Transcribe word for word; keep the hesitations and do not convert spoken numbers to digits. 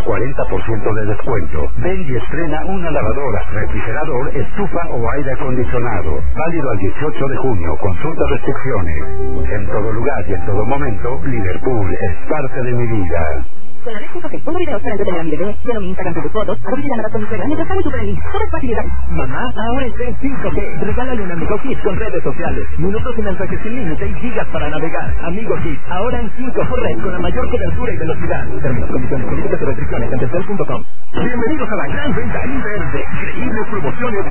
cuarenta por ciento de descuento. Ven y estrena una lavadora, refrigerador, estufa o aire acondicionado. Válido al dieciocho de junio. Consulta restricciones. En todo lugar y en todo momento, Liverpool es parte de mi vida. Con la red cinco G, pongo videos para entretener a mi bebé, ya no mi Instagram con tus fotos, hago videollamadas con mi suegra mientras hago súper feliz. Todo es facilidad. Mamá, ahora está en cinco G. Regálale un Amigo Kit con redes sociales, minutos y mensajes sin límite y gigas para navegar. Amigo Kit, ahora en cinco G Red con la mayor cobertura y velocidad. Términos, condiciones, políticas y restricciones en telcel punto com. Bienvenidos a la gran venta Inter de increíbles promociones